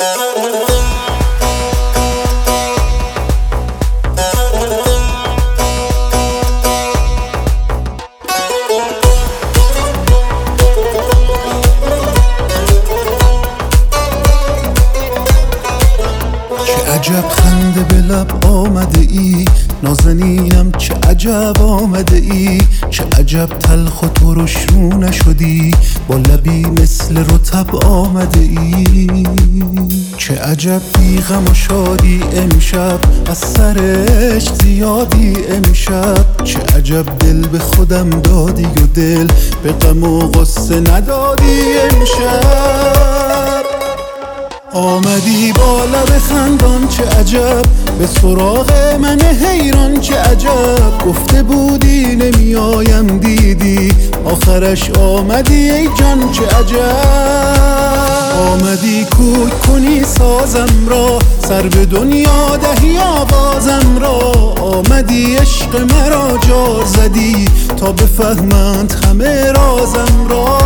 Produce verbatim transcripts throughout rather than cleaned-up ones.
عجب خنده به لب آمده ای، نازنینم چه عجب آمده ای، چه عجب تلخ و ترش رو نشدی، با لبی مثل رطب آمده ای. چه عجب بی غم و شادی امشب، از سرش زیادی امشب، چه عجب دل به خودم دادی و دل به غم و غصه ندادی امشب. آمدی با لب خندان چه عجب، به سراغ من حیران چه عجب، گفته بودی نمی آیم دیدی، آخرش آمدی ای جان چه عجب. آمدی کوک کنی سازم را، سر به دنیا دهی آوازم را، آمدی عشق مرا جار زدی، تا بفهمند همه رازم را.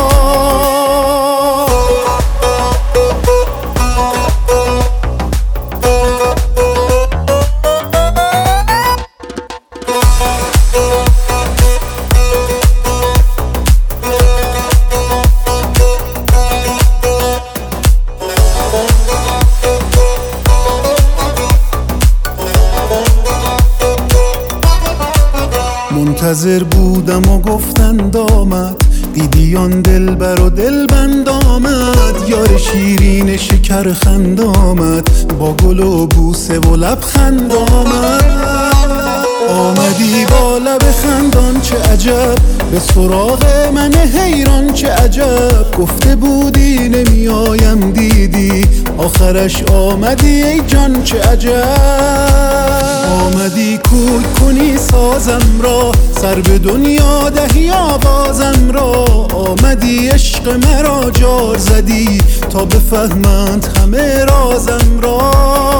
منتظر بودم و گفتند آمد، دیدی آن دلبر و دلبند آمد، یار شیرین شکر خند آمد، با گل و بوسه و لبخند آمد. آمدی با لب خندان چه عجب، به سراغ من حیران چه عجب، گفته بودی نمی آیم دیدی، آخرش آمدی ای جان چه عجب. آمدی کوک کنی سازم را، سر به دنیا دهی آوازم را، آمدی عشق مرا جار زدی، تا بفهمند همه رازم را.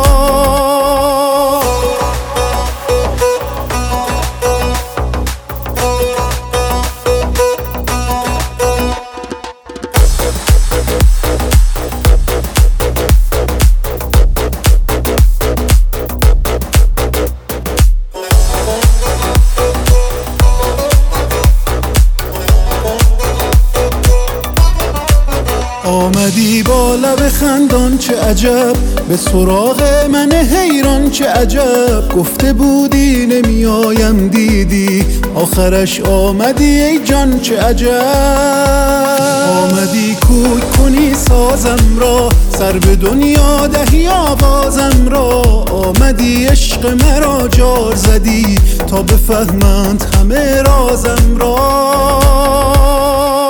آمدی با لب خندان چه عجب، به سراغ من حیران چه عجب، گفته بودی نمی آیم دیدی، آخرش آمدی ای جان چه عجب. آمدی کوک کنی سازم را، سر به دنیا دهی آوازم را، آمدی عشق مرا جار زدی، تا بفهمند همه رازم را.